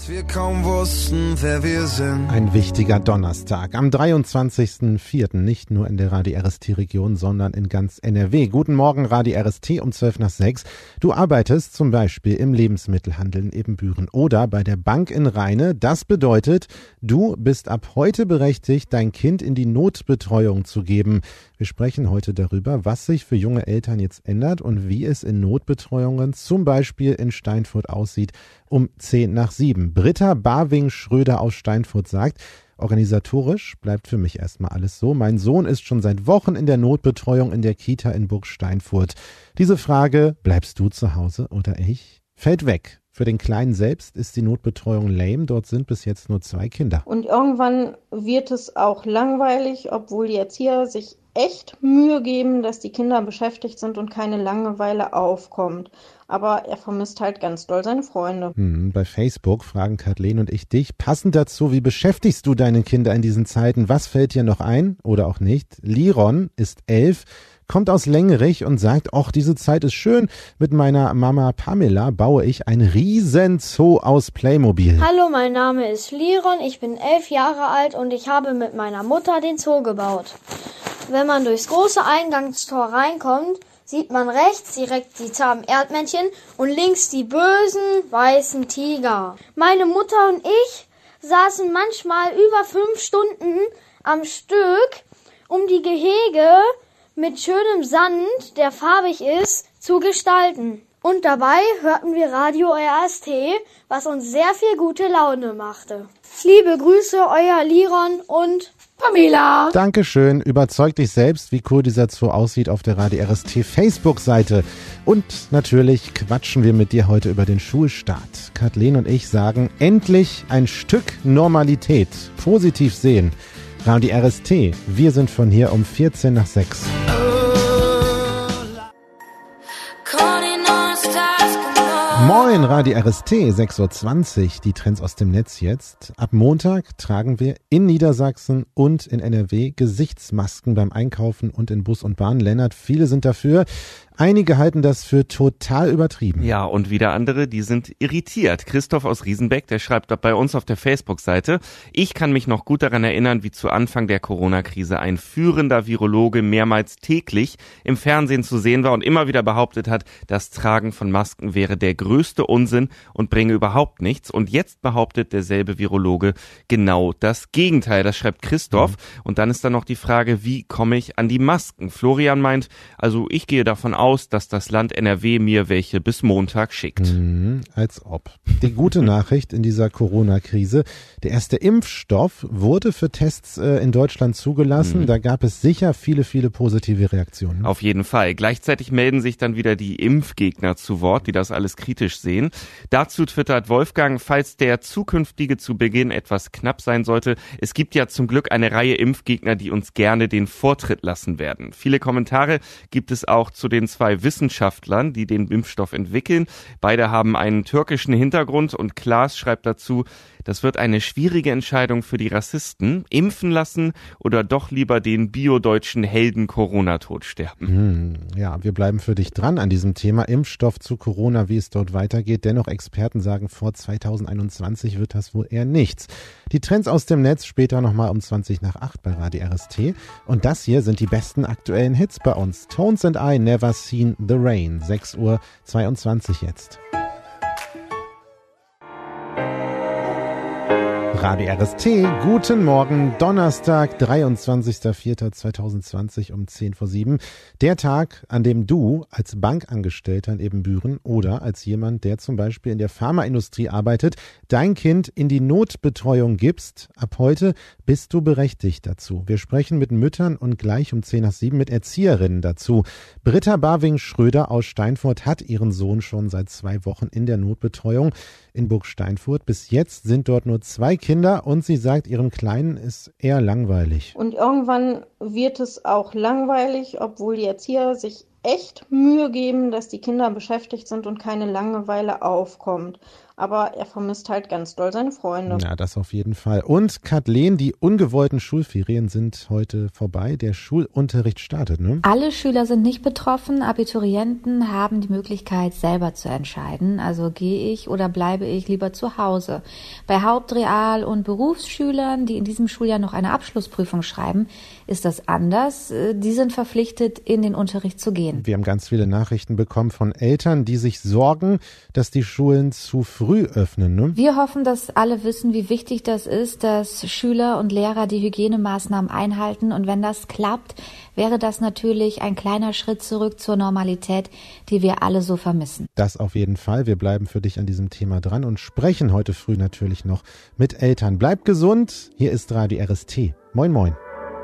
Wir kaum wussten, wer wir sind. Ein wichtiger Donnerstag am 23.04. nicht nur in der Radio RST-Region, sondern in ganz NRW. Guten Morgen, Radio RST um 5:12. Du arbeitest zum Beispiel im Lebensmittelhandel in Ebenbüren oder bei der Bank in Rheine. Das bedeutet, du bist ab heute berechtigt, dein Kind in die Notbetreuung zu geben. Wir sprechen heute darüber, was sich für junge Eltern jetzt ändert und wie es in Notbetreuungen zum Beispiel in Steinfurt aussieht um 6:50. Britta Barwing-Schröder aus Steinfurt sagt, organisatorisch bleibt für mich erstmal alles so. Mein Sohn ist schon seit Wochen in der Notbetreuung in der Kita in Burg Steinfurt. Diese Frage, bleibst du zu Hause oder ich, fällt weg. Für den Kleinen selbst ist die Notbetreuung lame. Dort sind bis jetzt nur 2 Kinder. Und irgendwann wird es auch langweilig, obwohl die Erzieher sich echt Mühe geben, dass die Kinder beschäftigt sind und keine Langeweile aufkommt. Aber er vermisst halt ganz doll seine Freunde. Bei Facebook fragen Kathleen und ich dich, passend dazu, wie beschäftigst du deine Kinder in diesen Zeiten? Was fällt dir noch ein oder auch nicht? Liron ist 11, kommt aus Längerich und sagt, ach, diese Zeit ist schön. Mit meiner Mama Pamela baue ich ein Riesenzoo aus Playmobil. Hallo, mein Name ist Liron, ich bin 11 Jahre alt und ich habe mit meiner Mutter den Zoo gebaut. Wenn man durchs große Eingangstor reinkommt, sieht man rechts direkt die zahmen Erdmännchen und links die bösen weißen Tiger. Meine Mutter und ich saßen manchmal über 5 Stunden am Stück, um die Gehege mit schönem Sand, der farbig ist, zu gestalten. Und dabei hörten wir Radio RST, was uns sehr viel gute Laune machte. Liebe Grüße, euer Liron und Pamela. Dankeschön. Überzeug dich selbst, wie cool dieser Zoo aussieht auf der Radio RST Facebook-Seite. Und natürlich quatschen wir mit dir heute über den Schulstart. Kathleen und ich sagen, endlich ein Stück Normalität. Positiv sehen. Radio RST, wir sind von hier um 6:14. Moin, Radio RST, 6:20 Uhr, die Trends aus dem Netz jetzt. Ab Montag tragen wir in Niedersachsen und in NRW Gesichtsmasken beim Einkaufen und in Bus und Bahn. Lennart, viele sind dafür. Einige halten das für total übertrieben. Ja, und wieder andere, die sind irritiert. Christoph aus Riesenbeck, der schreibt bei uns auf der Facebook-Seite, ich kann mich noch gut daran erinnern, wie zu Anfang der Corona-Krise ein führender Virologe mehrmals täglich im Fernsehen zu sehen war und immer wieder behauptet hat, das Tragen von Masken wäre der größte Unsinn und bringe überhaupt nichts. Und jetzt behauptet derselbe Virologe genau das Gegenteil. Das schreibt Christoph. Und dann ist da noch die Frage, wie komme ich an die Masken? Florian meint, also ich gehe davon aus, dass das Land NRW mir welche bis Montag schickt. Als ob. Die gute Nachricht in dieser Corona-Krise, der erste Impfstoff wurde für Tests in Deutschland zugelassen. Da gab es sicher viele, viele positive Reaktionen. Auf jeden Fall. Gleichzeitig melden sich dann wieder die Impfgegner zu Wort, die das alles kritisch sehen. Dazu twittert Wolfgang, falls der zukünftige zu Beginn etwas knapp sein sollte, es gibt ja zum Glück eine Reihe Impfgegner, die uns gerne den Vortritt lassen werden. Viele Kommentare gibt es auch zu den 2 Wissenschaftlern, die den Impfstoff entwickeln. Beide haben einen türkischen Hintergrund und Klaas schreibt dazu, das wird eine schwierige Entscheidung für die Rassisten. Impfen lassen oder doch lieber den biodeutschen Helden Corona-Tod sterben? Ja, wir bleiben für dich dran an diesem Thema Impfstoff zu Corona, wie es dort weitergeht. Dennoch Experten sagen, vor 2021 wird das wohl eher nichts. Die Trends aus dem Netz später nochmal um 7:20 bei Radio RST. Und das hier sind die besten aktuellen Hits bei uns. Tones and I, Never Seen the Rain. 6:22 Uhr jetzt. Radio RST, guten Morgen, Donnerstag, 23.04.2020 um 6:50. Der Tag, an dem du als Bankangestellter in Ebenbüren oder als jemand, der zum Beispiel in der Pharmaindustrie arbeitet, dein Kind in die Notbetreuung gibst. Ab heute bist du berechtigt dazu. Wir sprechen mit Müttern und gleich um 6:50 mit Erzieherinnen dazu. Britta Barwing-Schröder aus Steinfurt hat ihren Sohn schon seit 2 Wochen in der Notbetreuung in Burg Steinfurt. Bis jetzt sind dort nur 2 Kinder und sie sagt, ihrem Kleinen ist eher langweilig. Und irgendwann wird es auch langweilig, obwohl die Erzieher sich echt Mühe geben, dass die Kinder beschäftigt sind und keine Langeweile aufkommt. aber er vermisst halt ganz doll seine Freunde. Ja, das auf jeden Fall. Und Kathleen, die ungewollten Schulferien sind heute vorbei. Der Schulunterricht startet, ne? Alle Schüler sind nicht betroffen. Abiturienten haben die Möglichkeit, selber zu entscheiden. Also gehe ich oder bleibe ich lieber zu Hause. Bei Haupt-, Real- und Berufsschülern, die in diesem Schuljahr noch eine Abschlussprüfung schreiben, ist das anders. Die sind verpflichtet, in den Unterricht zu gehen. Wir haben ganz viele Nachrichten bekommen von Eltern, die sich sorgen, dass die Schulen zu früh öffnen, ne? Wir hoffen, dass alle wissen, wie wichtig das ist, dass Schüler und Lehrer die Hygienemaßnahmen einhalten. Und wenn das klappt, wäre das natürlich ein kleiner Schritt zurück zur Normalität, die wir alle so vermissen. Das auf jeden Fall. Wir bleiben für dich an diesem Thema dran und sprechen heute früh natürlich noch mit Eltern. Bleib gesund. Hier ist Radio RST. Moin, moin.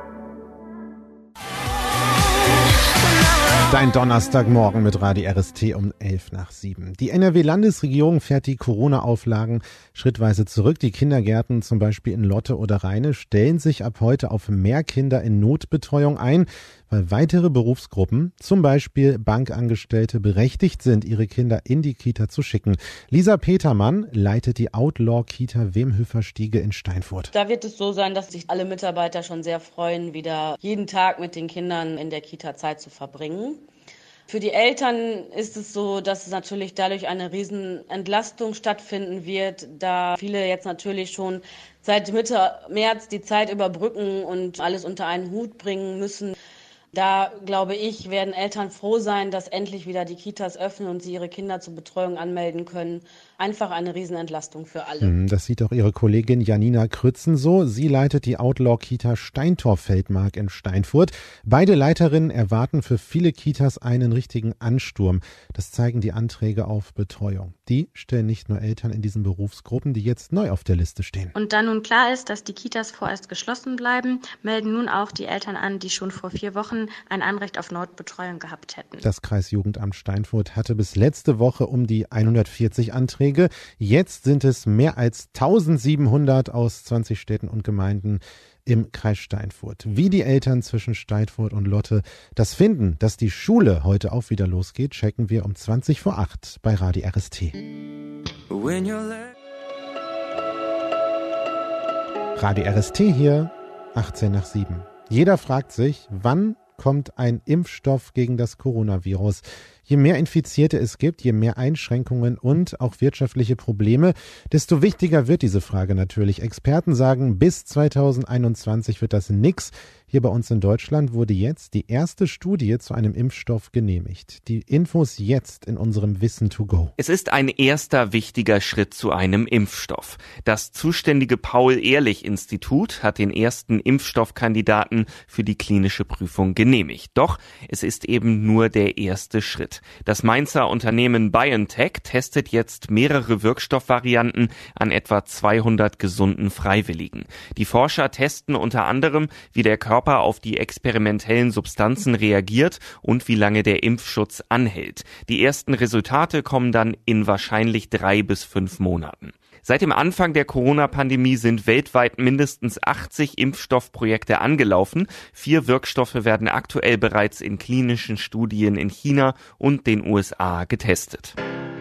Dein Donnerstagmorgen mit Radio RST um 6:11. Die NRW-Landesregierung fährt die Corona-Auflagen schrittweise zurück. Die Kindergärten, zum Beispiel in Lotte oder Rheine, stellen sich ab heute auf mehr Kinder in Notbetreuung ein, weil weitere Berufsgruppen, zum Beispiel Bankangestellte, berechtigt sind, ihre Kinder in die Kita zu schicken. Lisa Petermann leitet die Outlaw-Kita Wemhöfer-Stiege in Steinfurt. Da wird es so sein, dass sich alle Mitarbeiter schon sehr freuen, wieder jeden Tag mit den Kindern in der Kita Zeit zu verbringen. Für die Eltern ist es so, dass es natürlich dadurch eine riesen Entlastung stattfinden wird, da viele jetzt natürlich schon seit Mitte März die Zeit überbrücken und alles unter einen Hut bringen müssen. Da, glaube ich, werden Eltern froh sein, dass endlich wieder die Kitas öffnen und sie ihre Kinder zur Betreuung anmelden können. Einfach eine Riesenentlastung für alle. Das sieht auch ihre Kollegin Janina Krützen so. Sie leitet die Outlaw-Kita Steintor-Feldmark in Steinfurt. Beide Leiterinnen erwarten für viele Kitas einen richtigen Ansturm. Das zeigen die Anträge auf Betreuung. Die stellen nicht nur Eltern in diesen Berufsgruppen, die jetzt neu auf der Liste stehen. Und da nun klar ist, dass die Kitas vorerst geschlossen bleiben, melden nun auch die Eltern an, die schon vor 4 Wochen ein Anrecht auf Notbetreuung gehabt hätten. Das Kreisjugendamt Steinfurt hatte bis letzte Woche um die 140 Anträge. Jetzt sind es mehr als 1700 aus 20 Städten und Gemeinden im Kreis Steinfurt. Wie die Eltern zwischen Steinfurt und Lotte das finden, dass die Schule heute auch wieder losgeht, checken wir um 20:08 bei Radio RST. Radio RST hier, 6:18. Jeder fragt sich, wann kommt ein Impfstoff gegen das Coronavirus. Je mehr Infizierte es gibt, je mehr Einschränkungen und auch wirtschaftliche Probleme, desto wichtiger wird diese Frage natürlich. Experten sagen, bis 2021 wird das nix. Hier bei uns in Deutschland wurde jetzt die erste Studie zu einem Impfstoff genehmigt. Die Infos jetzt in unserem Wissen to go. Es ist ein erster wichtiger Schritt zu einem Impfstoff. Das zuständige Paul-Ehrlich-Institut hat den ersten Impfstoffkandidaten für die klinische Prüfung genehmigt. Doch es ist eben nur der erste Schritt. Das Mainzer Unternehmen BioNTech testet jetzt mehrere Wirkstoffvarianten an etwa 200 gesunden Freiwilligen. Die Forscher testen unter anderem, wie der Körper auf die experimentellen Substanzen reagiert und wie lange der Impfschutz anhält. Die ersten Resultate kommen dann in wahrscheinlich 3 bis 5 Monaten. Seit dem Anfang der Corona-Pandemie sind weltweit mindestens 80 Impfstoffprojekte angelaufen. 4 Wirkstoffe werden aktuell bereits in klinischen Studien in China und den USA getestet.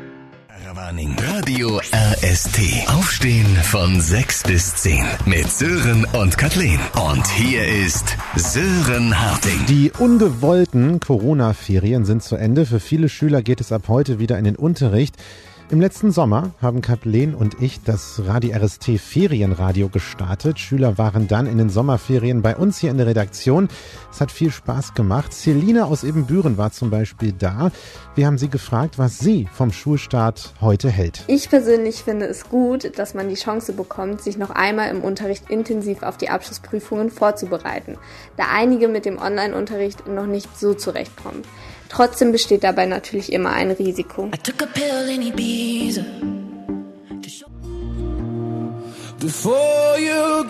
Radio RST. Aufstehen von 6 bis 10 mit Sören und Kathleen. Und hier ist Sören Harting. Die ungewollten Corona-Ferien sind zu Ende. Für viele Schüler geht es ab heute wieder in den Unterricht. Im letzten Sommer haben Kathleen und ich das Radio RST Ferienradio gestartet. Schüler waren dann in den Sommerferien bei uns hier in der Redaktion. Es hat viel Spaß gemacht. Celine aus Ebenbüren war zum Beispiel da. Wir haben sie gefragt, was sie vom Schulstart heute hält. Ich persönlich finde es gut, dass man die Chance bekommt, sich noch einmal im Unterricht intensiv auf die Abschlussprüfungen vorzubereiten, da einige mit dem Online-Unterricht noch nicht so zurechtkommen. Trotzdem besteht dabei natürlich immer ein Risiko. Before you go.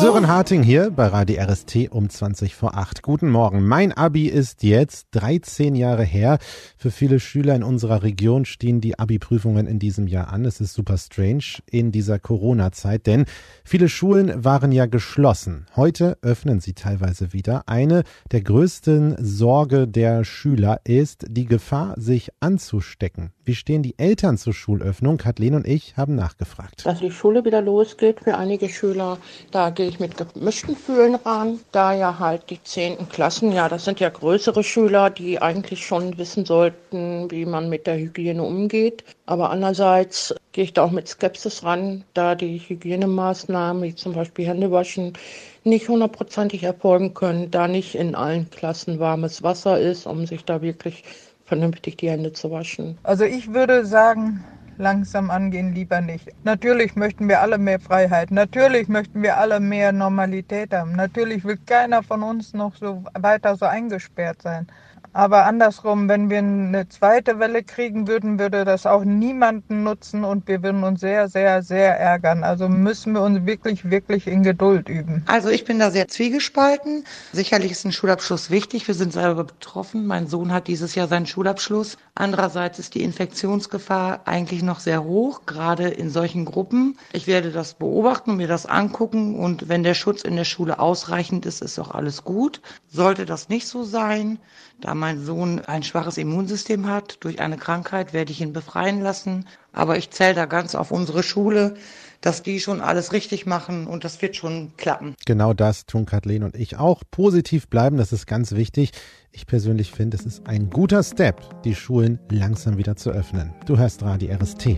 Sören Harting hier bei Radio RST um 20:08. Guten Morgen. Mein Abi ist jetzt 13 Jahre her. Für viele Schüler in unserer Region stehen die Abi-Prüfungen in diesem Jahr an. Es ist super strange in dieser Corona-Zeit, denn viele Schulen waren ja geschlossen. Heute öffnen sie teilweise wieder. Eine der größten Sorge der Schüler ist die Gefahr, sich anzustecken. Wie stehen die Eltern zur Schulöffnung? Kathleen und ich haben nachgefragt. Dass die Schule wieder losgeht für einige Schüler, da gehe ich mit gemischten Gefühlen ran. Da ja halt die 10. Klassen, ja, das sind ja größere Schüler, die eigentlich schon wissen sollten, wie man mit der Hygiene umgeht. Aber andererseits gehe ich da auch mit Skepsis ran, da die Hygienemaßnahmen, wie zum Beispiel Händewaschen, nicht 100%ig erfolgen können, da nicht in allen Klassen warmes Wasser ist, um sich da wirklich vernünftig die Hände zu waschen. Also ich würde sagen, langsam angehen lieber nicht. Natürlich möchten wir alle mehr Freiheit, natürlich möchten wir alle mehr Normalität haben, natürlich will keiner von uns noch so weiter so eingesperrt sein. Aber andersrum, wenn wir eine zweite Welle kriegen würden, würde das auch niemanden nutzen und wir würden uns sehr, sehr, sehr ärgern. Also müssen wir uns wirklich, wirklich in Geduld üben. Also ich bin da sehr zwiegespalten. Sicherlich ist ein Schulabschluss wichtig. Wir sind selber betroffen. Mein Sohn hat dieses Jahr seinen Schulabschluss. Andererseits ist die Infektionsgefahr eigentlich noch sehr hoch, gerade in solchen Gruppen. Ich werde das beobachten und mir das angucken. Und wenn der Schutz in der Schule ausreichend ist, ist auch alles gut. Sollte das nicht so sein, da mein Sohn ein schwaches Immunsystem hat durch eine Krankheit, werde ich ihn befreien lassen. Aber ich zähle da ganz auf unsere Schule, dass die schon alles richtig machen und das wird schon klappen. Genau das tun Kathleen und ich auch. Positiv bleiben, das ist ganz wichtig. Ich persönlich finde, es ist ein guter Step, die Schulen langsam wieder zu öffnen. Du hörst Radio RST.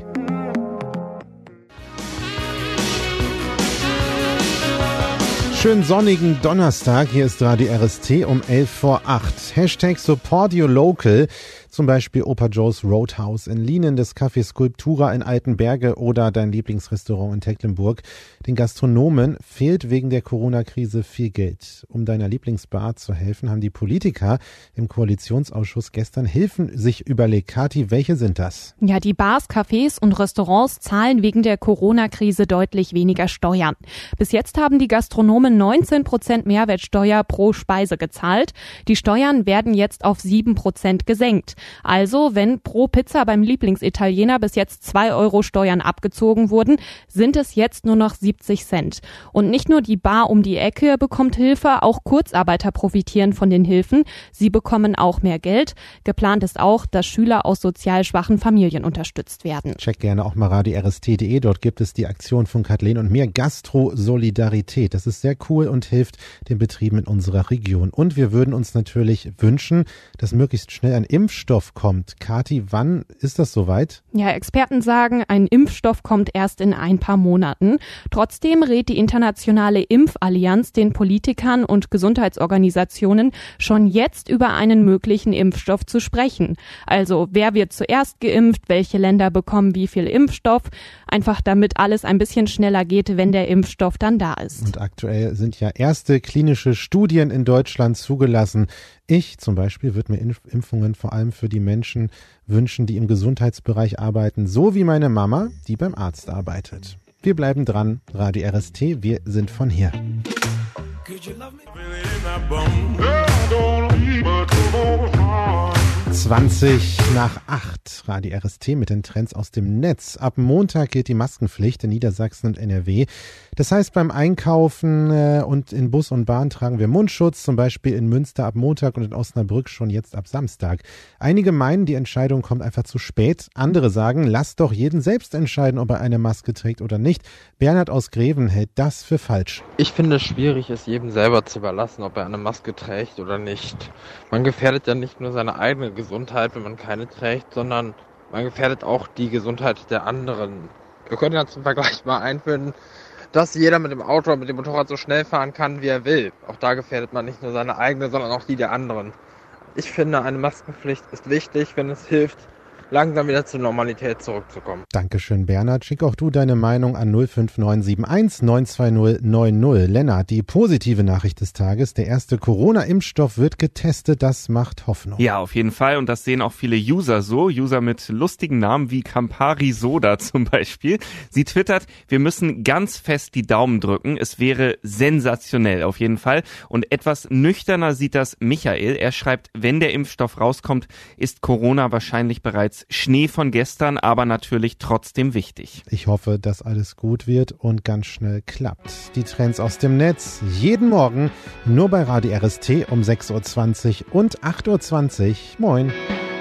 Schönen sonnigen Donnerstag, hier ist Radio RST um 7:11. Hashtag Support Your Local, zum Beispiel Opa Joe's Roadhouse in Lienen, das Café Sculptura in Altenberge oder dein Lieblingsrestaurant in Tecklenburg. Den Gastronomen fehlt wegen der Corona-Krise viel Geld. Um deiner Lieblingsbar zu helfen, haben die Politiker im Koalitionsausschuss gestern Hilfen sich überlegt. Kathi, welche sind das? Ja, die Bars, Cafés und Restaurants zahlen wegen der Corona-Krise deutlich weniger Steuern. Bis jetzt haben die Gastronomen 19% Mehrwertsteuer pro Speise gezahlt. Die Steuern werden jetzt auf 7% gesenkt. Also, wenn pro Pizza beim Lieblingsitaliener bis jetzt 2 Euro Steuern abgezogen wurden, sind es jetzt nur noch 70 Cent. Und nicht nur die Bar um die Ecke bekommt Hilfe, auch Kurzarbeiter profitieren von den Hilfen. Sie bekommen auch mehr Geld. Geplant ist auch, dass Schüler aus sozial schwachen Familien unterstützt werden. Check gerne auch mal radiorst.de. Dort gibt es die Aktion von Kathleen und mir, Gastro-Solidarität. Das ist sehr cool und hilft den Betrieben in unserer Region. Und wir würden uns natürlich wünschen, dass möglichst schnell ein Impfstoff kommt. Kathi, wann ist das soweit? Ja, Experten sagen, ein Impfstoff kommt erst in ein paar Monaten. Trotzdem rät die internationale Impfallianz den Politikern und Gesundheitsorganisationen, schon jetzt über einen möglichen Impfstoff zu sprechen. Also, wer wird zuerst geimpft, welche Länder bekommen wie viel Impfstoff, einfach damit alles ein bisschen schneller geht, wenn der Impfstoff dann da ist. Und aktuell sind ja erste klinische Studien in Deutschland zugelassen. Ich zum Beispiel würde mir Impfungen vor allem für die Menschen wünschen, die im Gesundheitsbereich arbeiten, so wie meine Mama, die beim Arzt arbeitet. Wir bleiben dran, Radio RST, wir sind von hier. 7:20 Radio RST mit den Trends aus dem Netz. Ab Montag gilt die Maskenpflicht in Niedersachsen und NRW. Das heißt, beim Einkaufen und in Bus und Bahn tragen wir Mundschutz, zum Beispiel in Münster ab Montag und in Osnabrück schon jetzt ab Samstag. Einige meinen, die Entscheidung kommt einfach zu spät. Andere sagen, lasst doch jeden selbst entscheiden, ob er eine Maske trägt oder nicht. Bernhard aus Greven hält das für falsch. Ich finde es schwierig, es jedem selber zu überlassen, ob er eine Maske trägt oder nicht. Man gefährdet ja nicht nur seine eigene Gesundheit, wenn man keine trägt, sondern man gefährdet auch die Gesundheit der anderen. Wir können ja zum Vergleich mal einführen, dass jeder mit dem Auto oder mit dem Motorrad so schnell fahren kann, wie er will. Auch da gefährdet man nicht nur seine eigene, sondern auch die der anderen. Ich finde, eine Maskenpflicht ist wichtig, wenn es hilft, langsam wieder zur Normalität zurückzukommen. Dankeschön, Bernhard. Schick auch du deine Meinung an 05971 920 90. Lennart, die positive Nachricht des Tages. Der erste Corona-Impfstoff wird getestet. Das macht Hoffnung. Ja, auf jeden Fall. Und das sehen auch viele User so. User mit lustigen Namen wie Campari Soda zum Beispiel. Sie twittert, wir müssen ganz fest die Daumen drücken. Es wäre sensationell auf jeden Fall. Und etwas nüchterner sieht das Michael. Er schreibt, wenn der Impfstoff rauskommt, ist Corona wahrscheinlich bereits Schnee von gestern, aber natürlich trotzdem wichtig. Ich hoffe, dass alles gut wird und ganz schnell klappt. Die Trends aus dem Netz jeden Morgen nur bei Radio RST um 6.20 Uhr und 8.20 Uhr. Moin.